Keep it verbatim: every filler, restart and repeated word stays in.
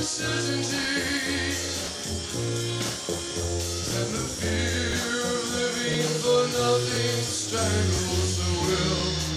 certainty, and the fear of living for nothing strangles the will.